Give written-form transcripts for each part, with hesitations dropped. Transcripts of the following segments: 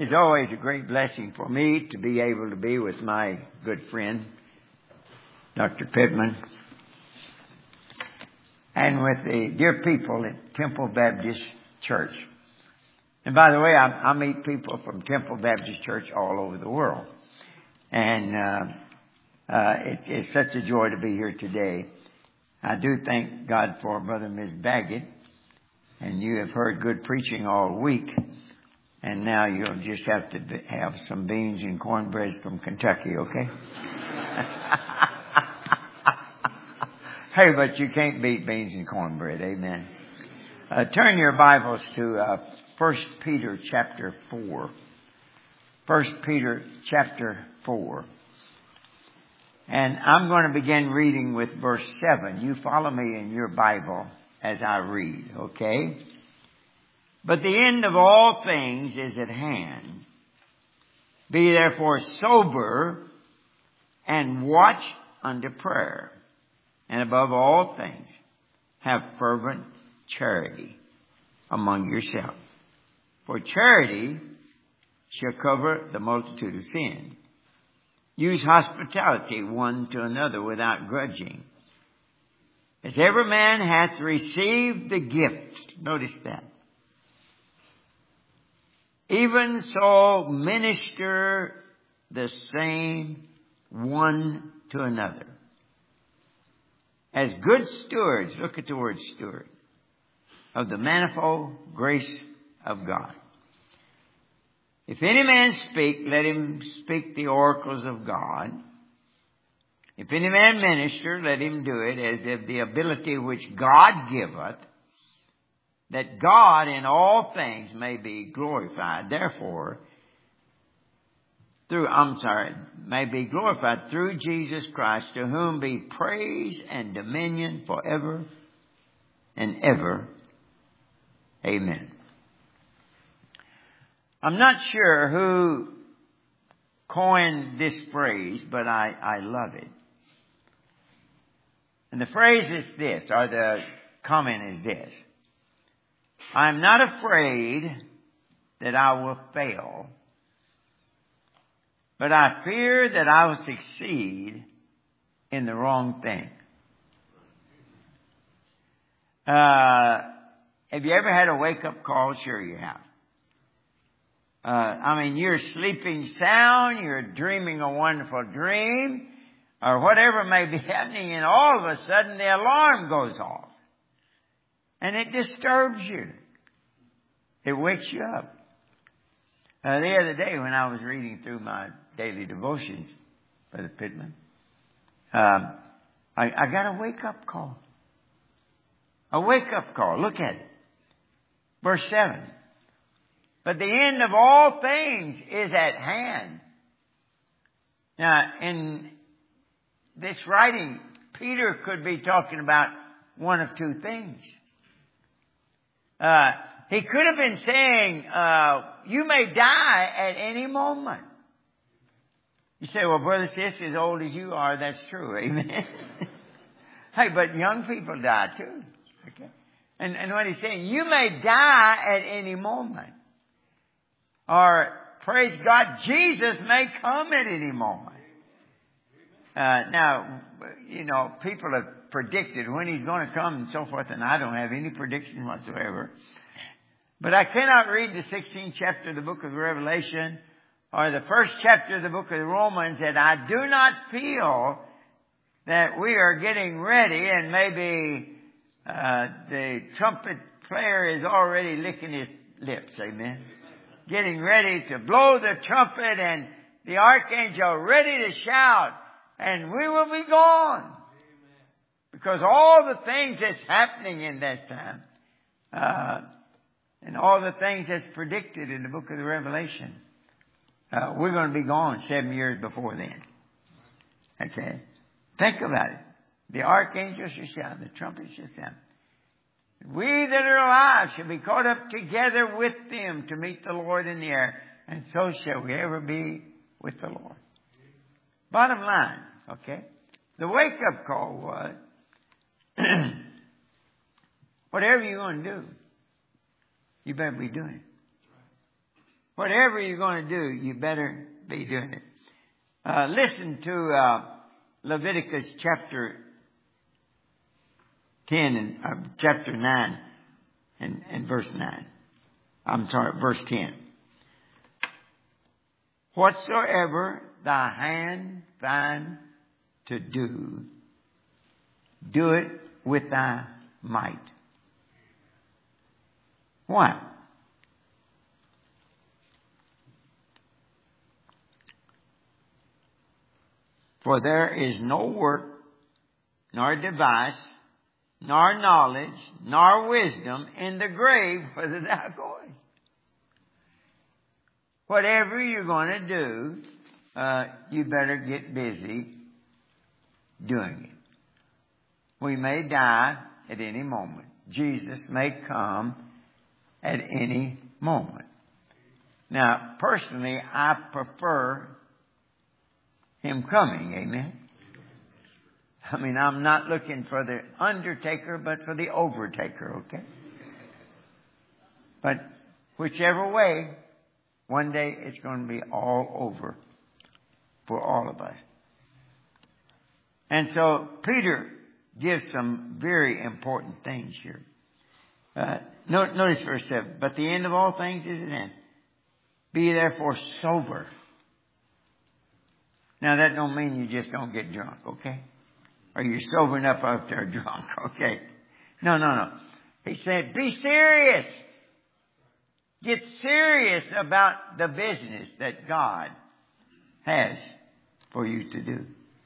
It's always a great blessing for me to be able to be with my good friend, Dr. Pittman, and with the dear people at Temple Baptist Church. And by the way, I meet people from Temple Baptist Church all over the world. And it's such a joy to be here today. I do thank God for Brother and Ms. Baggett. And you have heard good preaching all week. And now you'll just have to have some beans and cornbread from Kentucky, okay? Hey, but you can't beat beans and cornbread, amen. Turn your Bibles to 1 Peter chapter 4. 1 Peter chapter 4. And I'm going to begin reading with verse 7. You follow me in your Bible as I read, okay? But the end of all things is at hand. Be therefore sober and watch unto prayer. And above all things, have fervent charity among yourselves. For charity shall cover the multitude of sins. Use hospitality one to another without grudging. As every man hath received the gift, notice that, even so minister the same one to another. As good stewards, look at the word steward, of the manifold grace of God. If any man speak, let him speak the oracles of God. If any man minister, let him do it as of the ability which God giveth, that God in all things may be glorified. Therefore, may be glorified through Jesus Christ, to whom be praise and dominion forever and ever. Amen. I'm not sure who coined this phrase, but I love it. And the phrase is this, or the comment is this: I'm not afraid that I will fail, but I fear that I will succeed in the wrong thing. Have you ever had a wake-up call? Sure you have. You're sleeping sound, you're dreaming a wonderful dream, or whatever may be happening, and all of a sudden the alarm goes off. And it disturbs you. It wakes you up. The other day when I was reading through my daily devotions, Brother Pittman, I got a wake-up call. A wake-up call. Look at it. Verse 7. But the end of all things is at hand. Now, in this writing, Peter could be talking about one of two things. He could have been saying, you may die at any moment. You say, well, Brother Sis, as old as you are, that's true. Amen. Hey, but young people die too. Okay. And what he's saying, you may die at any moment. Or, praise God, Jesus may come at any moment. Now, people have predicted when he's going to come and so forth, and I don't have any prediction whatsoever. But I cannot read the 16th chapter of the book of Revelation or the first chapter of the book of Romans that I do not feel that we are getting ready, and maybe the trumpet player is already licking his lips. Amen. Getting ready to blow the trumpet and the archangel ready to shout, and we will be gone. Amen. Because all the things that's happening in that time, and all the things that's predicted in the book of the Revelation, we're going to be gone 7 years before then. Okay? Think about it. The archangel shall shout, the trumpet shall sound. We that are alive shall be caught up together with them to meet the Lord in the air, and so shall we ever be with the Lord. Bottom line, okay? The wake-up call was, whatever you're going to do, you better be doing it. Whatever you're going to do, you better be doing it. Listen to Leviticus chapter 10 and chapter 9 and verse 9. I'm sorry, verse 10. Whatsoever thy hand find to do, do it with thy might. Why? For there is no work, nor device, nor knowledge, nor wisdom in the grave whither thou goest. Whatever you're going to do, you better get busy doing it. We may die at any moment. Jesus may come at any moment. Now, personally, I prefer Him coming. Amen. I mean, I'm not looking for the undertaker, but for the overtaker, okay? But whichever way, one day it's going to be all over for all of us. And so Peter gives some very important things here. Notice verse 7. But the end of all things is at hand. Be therefore sober. Now that don't mean you just don't get drunk, okay? Or you're sober enough up there drunk, okay? No. He said, be serious. Get serious about the business that God has for you to do.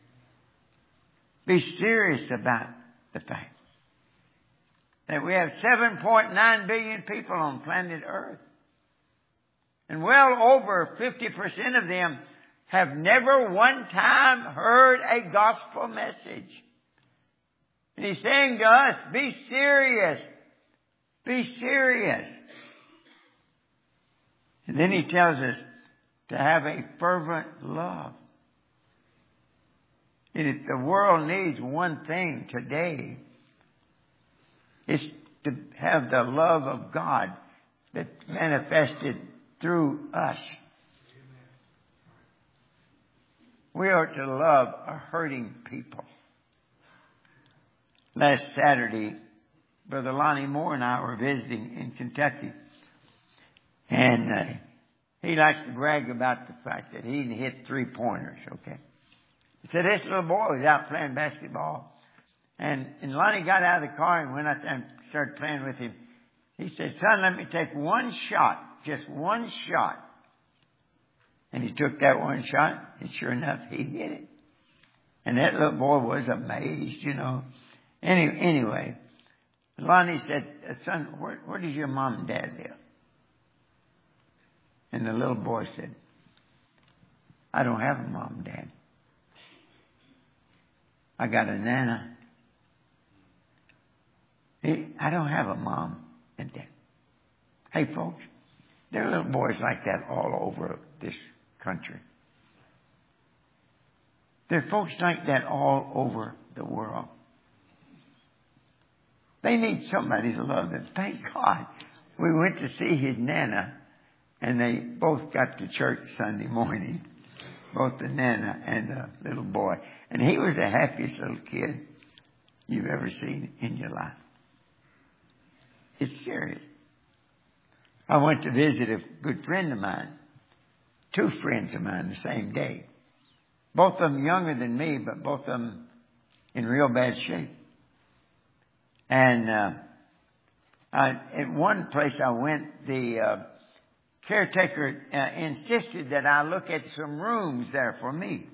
Be serious about the fact that we have 7.9 billion people on planet Earth. And well over 50% of them have never one time heard a gospel message. And He's saying to us, be serious. Be serious. And then He tells us to have a fervent love. And if the world needs one thing today, it's to have the love of God that's manifested through us. We are to love a hurting people. Last Saturday, Brother Lonnie Moore and I were visiting in Kentucky. And he likes to brag about the fact that he hit 3-pointers, okay? He said this little boy was out playing basketball. And Lonnie got out of the car and went out there and started playing with him. He said, son, let me take one shot, just one shot. And he took that one shot, and sure enough, he hit it. And that little boy was amazed, you know. Anyway, Lonnie said, son, where does your mom and dad live? And the little boy said, I don't have a mom and dad. I got a nana. I don't have a mom and dad. Hey, folks, there are little boys like that all over this country. There are folks like that all over the world. They need somebody to love them. Thank God. We went to see his nana, and they both got to church Sunday morning. Both the nana and the little boy. And he was the happiest little kid you've ever seen in your life. It's serious. I went to visit a good friend of mine. 2 friends of mine the same day. Both of them younger than me, but both of them in real bad shape. And at one place I went, the caretaker insisted that I look at some rooms there for me.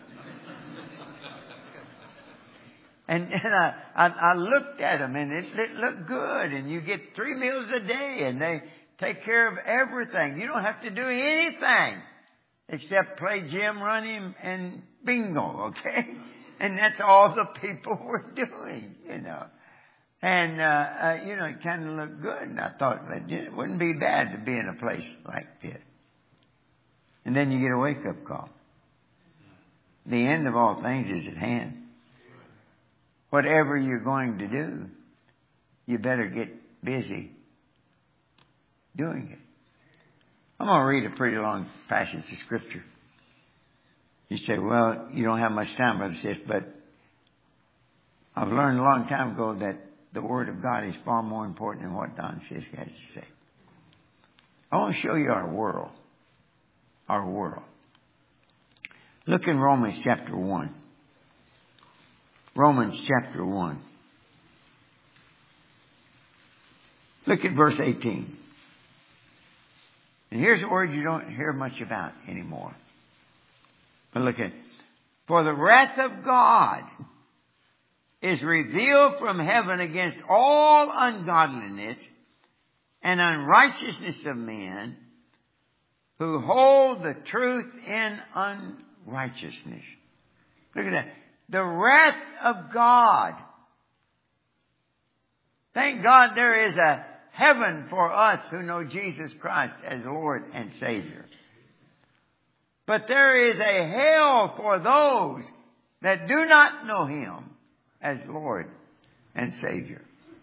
And I looked at them, and it looked good. And you get 3 meals a day, and they take care of everything. You don't have to do anything except play gym, running, and bingo, okay? And that's all the people were doing, you know. And, it kind of looked good. And I thought, it wouldn't be bad to be in a place like this. And then you get a wake-up call. The end of all things is at hand. Whatever you're going to do, you better get busy doing it. I'm going to read a pretty long passage of Scripture. You say, well, you don't have much time, Brother Sis, but I've learned a long time ago that the Word of God is far more important than what Don Sis has to say. I want to show you our world. Our world. Look in Romans chapter 1. Romans chapter 1. Look at verse 18. And here's a word you don't hear much about anymore. But look at it. For the wrath of God is revealed from heaven against all ungodliness and unrighteousness of men who hold the truth in unrighteousness. Look at that. The wrath of God. Thank God there is a heaven for us who know Jesus Christ as Lord and Savior. But there is a hell for those that do not know Him as Lord and Savior.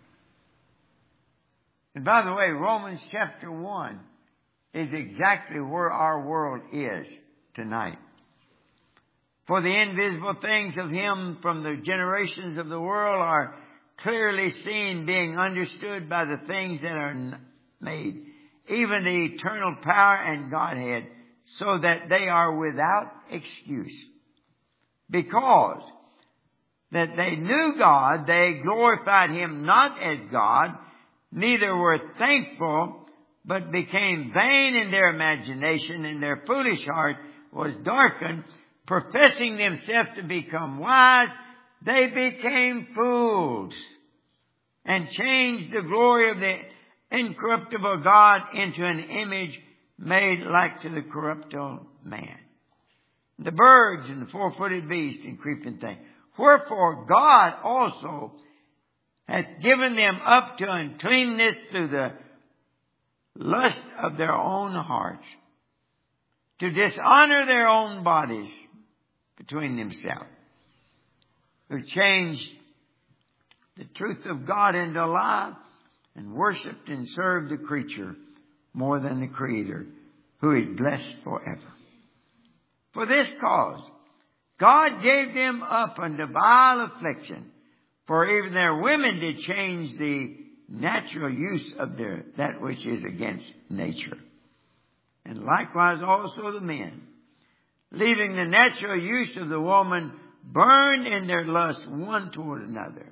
And by the way, Romans chapter 1 is exactly where our world is tonight. For the invisible things of Him from the generations of the world are clearly seen, being understood by the things that are made, even the eternal power and Godhead, so that they are without excuse. Because that they knew God, they glorified Him not as God, neither were thankful, but became vain in their imagination, and their foolish heart was darkened. Professing themselves to become wise, they became fools and changed the glory of the incorruptible God into an image made like to the corruptible man, the birds and the four-footed beasts and creeping things. Wherefore God also hath given them up to uncleanness through the lust of their own hearts, to dishonor their own bodies between themselves, who changed the truth of God into a lie, and worshipped and served the creature more than the Creator, who is blessed forever. For this cause, God gave them up unto vile affliction, for even their women did change the natural use of that which is against nature. And likewise also the men, leaving the natural use of the woman, burned in their lust one toward another.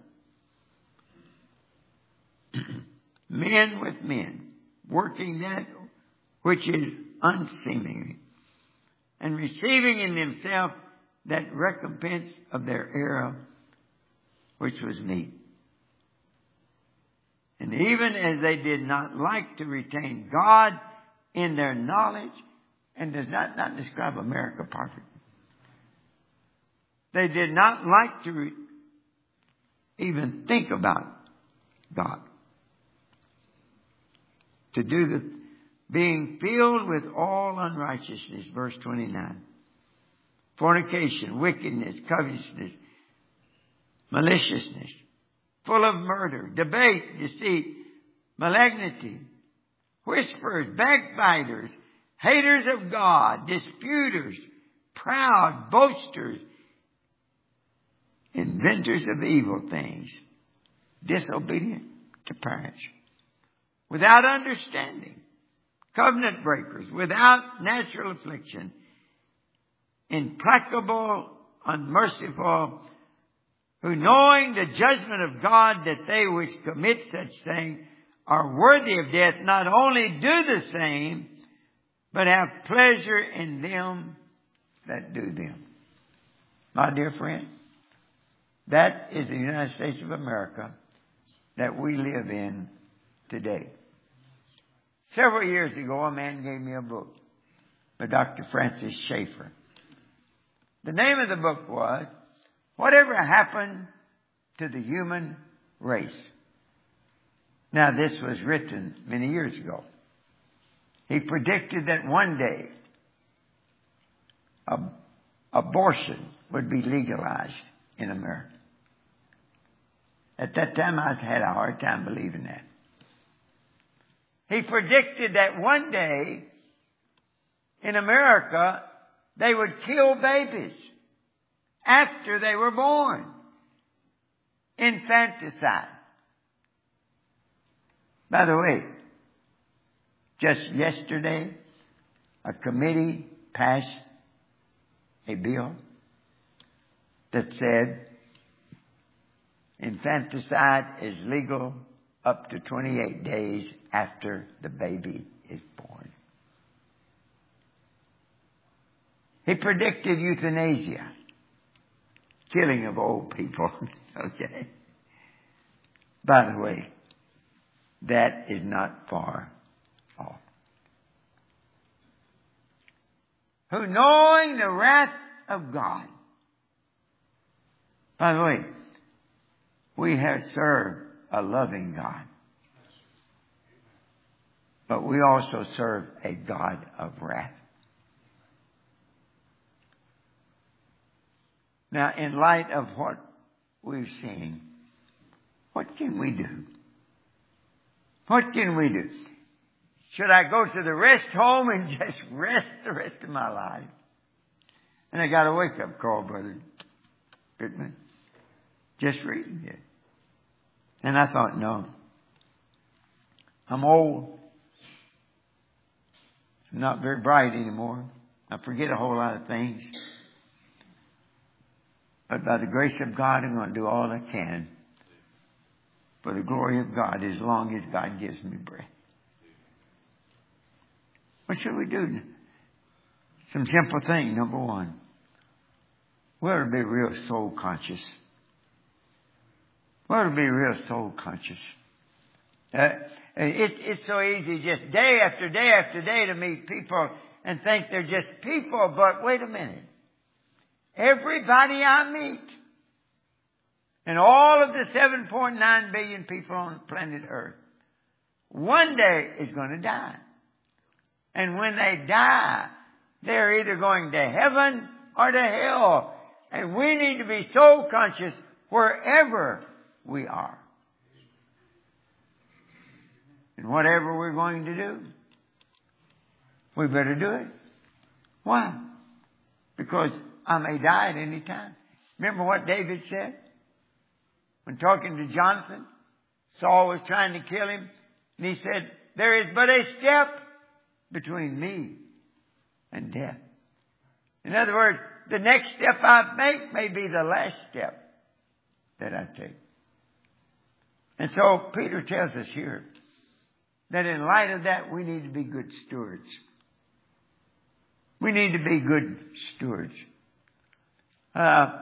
Men with men, working that which is unseemly, and receiving in themselves that recompense of their error, which was meet. And even as they did not like to retain God in their knowledge, and does not describe America perfect. They did not like to even think about God. To do the being filled with all unrighteousness, verse 29. Fornication, wickedness, covetousness, maliciousness, full of murder, debate, deceit, malignity, whisperers, backbiters, haters of God, disputers, proud, boasters, inventors of evil things, disobedient to parents, without understanding, covenant breakers, without natural affliction, implacable, unmerciful, who knowing the judgment of God that they which commit such things are worthy of death, not only do the same, but have pleasure in them that do them. My dear friend, that is the United States of America that we live in today. Several years ago, a man gave me a book by Dr. Francis Schaeffer. The name of the book was, Whatever Happened to the Human Race? Now, this was written many years ago. He predicted that one day abortion would be legalized in America. At that time, I had a hard time believing that. He predicted that one day in America, they would kill babies after they were born. Infanticide. By the way, just yesterday, a committee passed a bill that said infanticide is legal up to 28 days after the baby is born. He predicted euthanasia, killing of old people. Okay. By the way, that is not far off. Who, knowing the wrath of God. By the way, we have served a loving God. But we also serve a God of wrath. Now, in light of what we've seen, what can we do? What can we do? Should I go to the rest home and just rest the rest of my life? And I got a wake-up call, Brother Goodman. Just reading it. And I thought, no. I'm old. I'm not very bright anymore. I forget a whole lot of things. But by the grace of God, I'm going to do all I can for the glory of God as long as God gives me breath. What should we do? Some simple thing. Number one, we ought to be real soul conscious. We ought to be real soul conscious. It's so easy just day after day after day to meet people and think they're just people. But wait a minute. Everybody I meet, and all of the 7.9 billion people on planet Earth, one day is going to die. And when they die, they're either going to heaven or to hell. And we need to be soul conscious wherever we are. And whatever we're going to do, we better do it. Why? Because I may die at any time. Remember what David said? When talking to Jonathan, Saul was trying to kill him. And he said, there is but a step between me and death. In other words, the next step I make may be the last step that I take. And so Peter tells us here that in light of that, we need to be good stewards. We need to be good stewards. I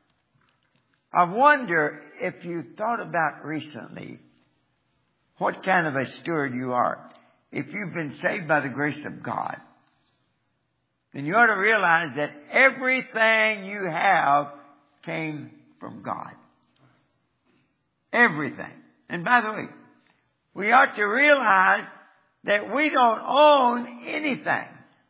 wonder if you thought about recently what kind of a steward you are. If you've been saved by the grace of God, then you ought to realize that everything you have came from God. Everything. And by the way, we ought to realize that we don't own anything.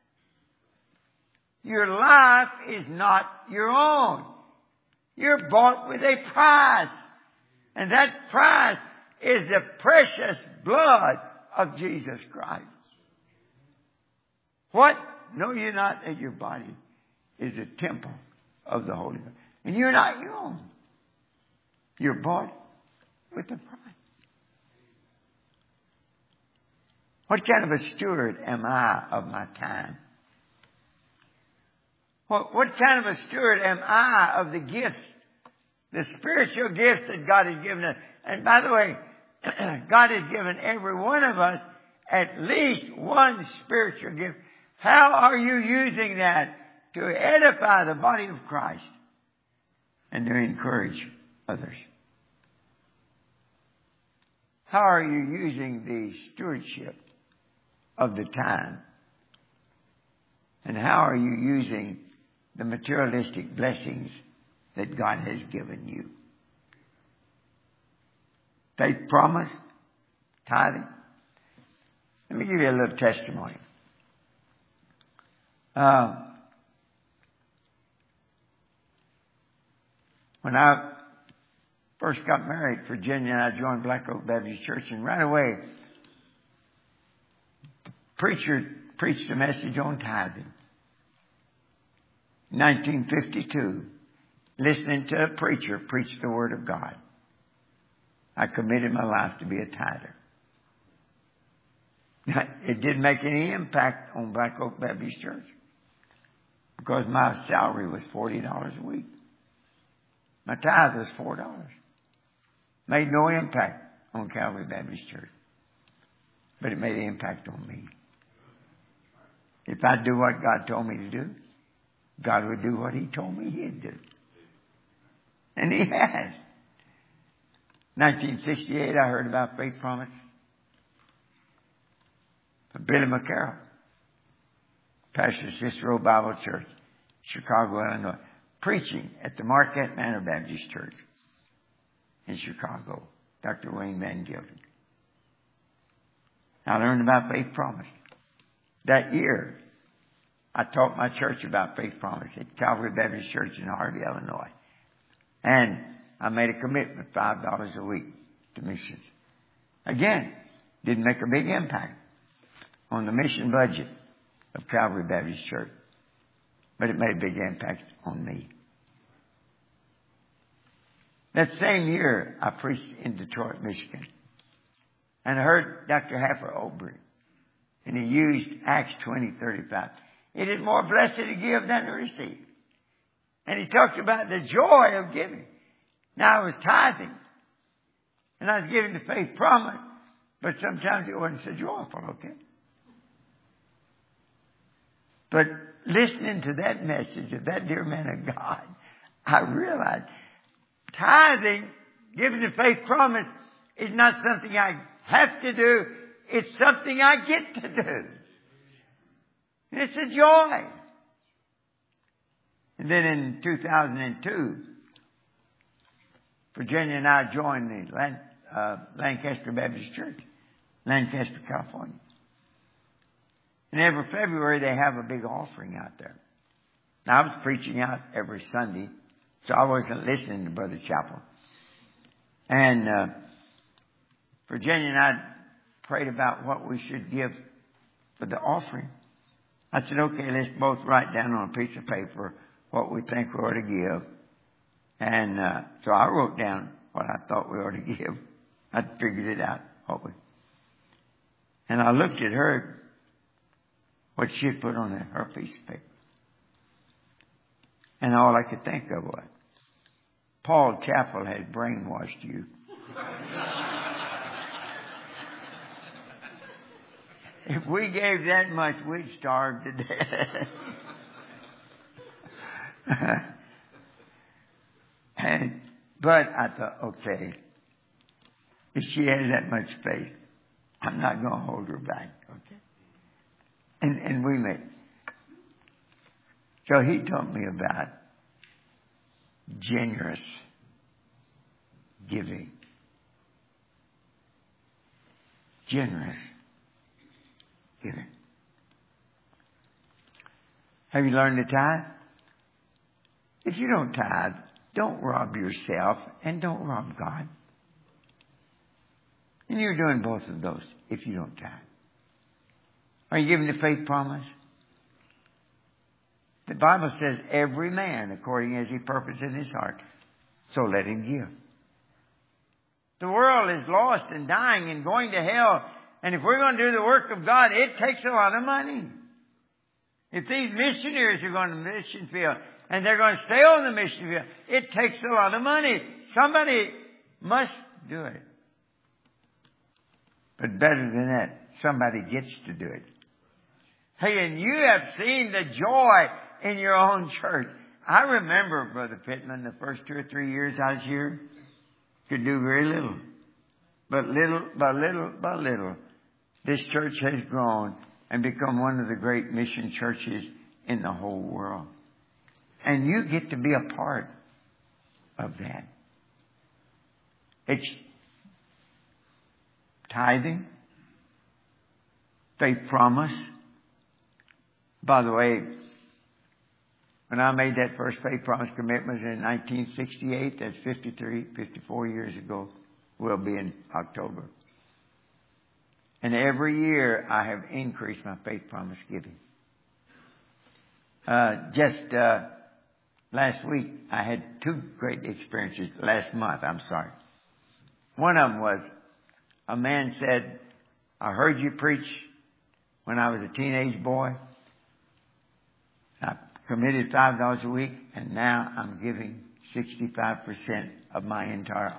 Your life is not your own. You're bought with a price. And that price is the precious blood of Jesus Christ. What? Know you not that your body is a temple of the Holy Ghost. And you're not your own. You're bought with a price. What kind of a steward am I of my time? What kind of a steward am I of the gifts, the spiritual gifts that God has given us? And by the way, God has given every one of us at least one spiritual gift. How are you using that to edify the body of Christ and to encourage others? How are you using the stewardship of the time? And how are you using the materialistic blessings that God has given you? Faith promise, tithing. Let me give you a little testimony. When I first got married, Virginia, and I joined Black Oak Baptist Church, and right away, the preacher preached a message on tithing. 1952, listening to a preacher preach the Word of God, I committed my life to be a tither. It didn't make any impact on Black Oak Baptist Church because my salary was $40 a week. My tithe was $4. Made no impact on Calvary Baptist Church. But it made an impact on me. If I do what God told me to do, God would do what He told me He'd do. And He has. 1968, I heard about Faith Promise from Billy McCarroll, pastor of Cicero Bible Church, Chicago, Illinois, preaching at the Marquette Manor Baptist Church in Chicago, Dr. Wayne Van Gilden. I learned about Faith Promise. That year, I taught my church about Faith Promise at Calvary Baptist Church in Harvey, Illinois. And I made a commitment, $5 a week to missions. Again, didn't make a big impact on the mission budget of Calvary Baptist Church, but it made a big impact on me. That same year, I preached in Detroit, Michigan. And I heard Dr. Haffer Oldbury. And he used Acts 20:35. It is more blessed to give than to receive. And he talked about the joy of giving. Now I was tithing. And I was giving the Faith Promise. But sometimes it wasn't so joyful, okay? But listening to that message of that dear man of God, I realized tithing, giving the Faith Promise, is not something I have to do. It's something I get to do. And it's a joy. And then in 2002, Virginia and I joined the Lancaster Baptist Church, Lancaster, California. And every February they have a big offering out there. Now I was preaching out every Sunday, so I wasn't listening to Brother Chappell. And Virginia and I prayed about what we should give for the offering. I said, okay, let's both write down on a piece of paper what we think we ought to give. And so I wrote down what I thought we ought to give. I figured it out. And I looked at her, what she had put on her piece of paper. And all I could think of was, Paul Chappell had brainwashed you. If we gave that much, we'd starve to death. But I thought, okay, if she has that much faith, I'm not going to hold her back, okay? And we met. So he told me about generous giving. Generous giving. Have you learned to tithe? If you don't tithe, don't rob yourself and don't rob God. And you're doing both of those if you don't tithe. Are you giving the Faith Promise? The Bible says every man according as he purposed in his heart, so let him give. The world is lost and dying and going to hell. And if we're going to do the work of God, it takes a lot of money. If these missionaries are going to the mission field and they're going to stay on the mission field, it takes a lot of money. Somebody must do it. But better than that, somebody gets to do it. Hey, and you have seen the joy in your own church. I remember, Brother Pittman, the first 2 or 3 years I was here, could do very little. But little by little by little, this church has grown and become one of the great mission churches in the whole world. And you get to be a part of that. It's tithing, Faith Promise. By the way, when I made that first Faith Promise commitment in 1968, that's 54 years ago, will be in October. And every year I have increased my faith promise giving. Last week I had two great experiences. Last month, I'm sorry. One of them was a man said, I heard you preach when I was a teenage boy. I committed $5 a week, and now I'm giving 65% of my entire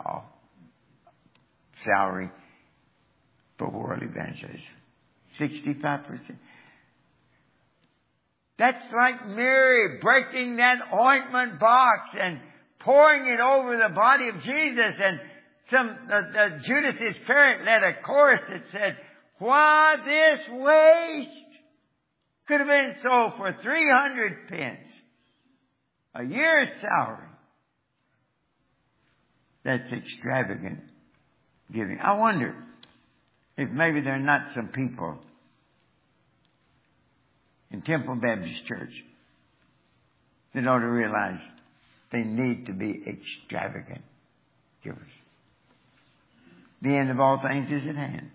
salary for world evangelism. 65%. That's like Mary breaking that ointment box and pouring it over the body of Jesus. And Judas Iscariot led a chorus that said, why this waste? Could have been sold for 300 pence. A year's salary. That's extravagant giving. I wonder if maybe there are not some people in Temple Baptist Church that ought to realize they need to be extravagant givers. The end of all things is at hand.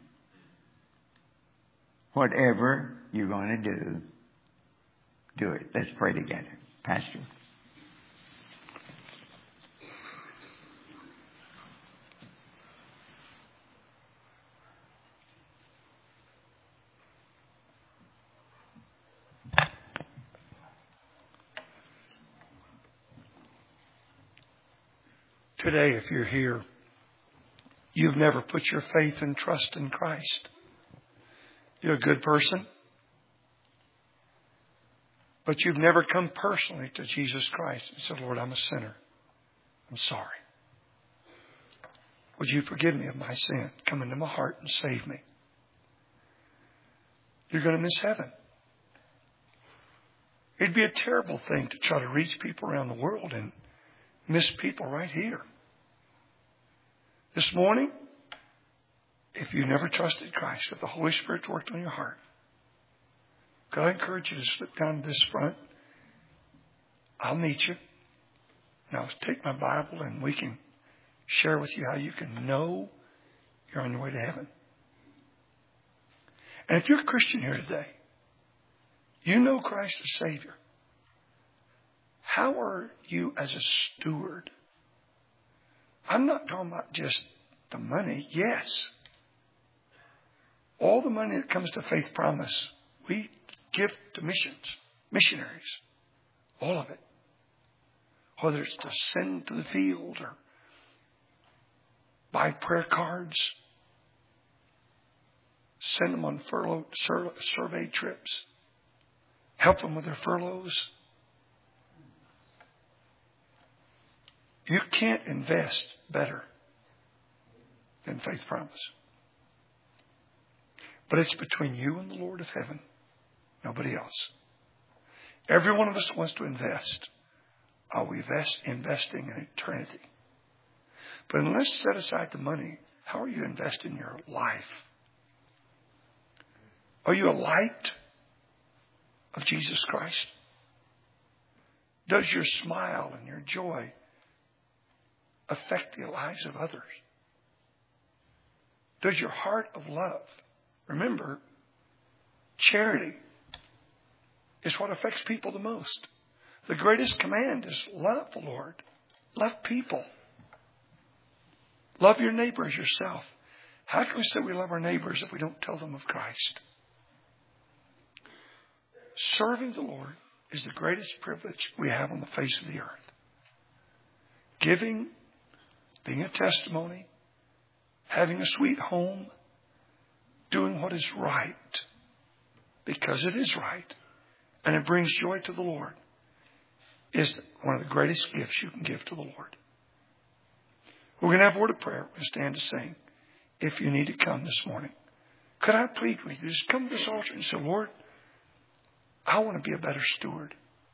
Whatever you're going to do it. Let's pray together. Pastor. Today, if you're here, you've never put your faith and trust in Christ. You're a good person, but you've never come personally to Jesus Christ and said, Lord, I'm a sinner. I'm sorry. Would you forgive me of my sin? Come into my heart and save me. You're going to miss heaven. It'd be a terrible thing to try to reach people around the world and miss people right here. This morning, if you never trusted Christ, if the Holy Spirit worked on your heart, could I encourage you to slip down to this front? I'll meet you. Now, take my Bible and we can share with you how you can know you're on your way to heaven. And if you're a Christian here today, you know Christ as Savior. How are you as a steward? I'm not talking about just the money. Yes. All the money that comes to Faith Promise, we give to missionaries. All of it. Whether it's to send to the field or buy prayer cards, send them on furlough survey trips, help them with their furloughs. You can't invest better than Faith Promise. But it's between you and the Lord of heaven. Nobody else. Every one of us wants to invest. Are we investing in eternity? But unless you set aside the money, how are you investing your life? Are you a light of Jesus Christ? Does your smile and your joy affect the lives of others? Does your heart of love? Remember, charity is what affects people the most. The greatest command is love the Lord. Love people. Love your neighbor as yourself. How can we say we love our neighbors if we don't tell them of Christ? Serving the Lord is the greatest privilege we have on the face of the earth. Giving, being a testimony, having a sweet home, doing what is right, because it is right, and it brings joy to the Lord, is one of the greatest gifts you can give to the Lord. We're going to have a word of prayer. We're going to stand to sing. If you need to come this morning, could I plead with you? Just come to this altar and say, Lord, I want to be a better steward.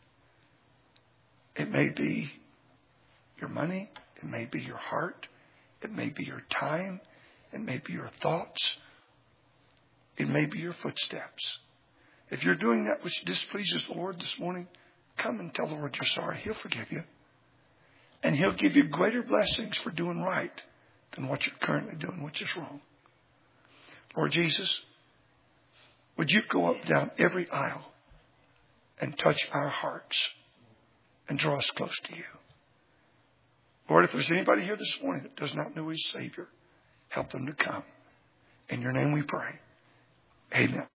It may be your money. It may be your heart. It may be your time. It may be your thoughts. It may be your footsteps. If you're doing that which displeases the Lord this morning, come and tell the Lord you're sorry. He'll forgive you. And He'll give you greater blessings for doing right than what you're currently doing, which is wrong. Lord Jesus, would you go up down every aisle and touch our hearts and draw us close to you? Lord, if there's anybody here this morning that does not know his Savior, help them to come. In your name we pray. Amen.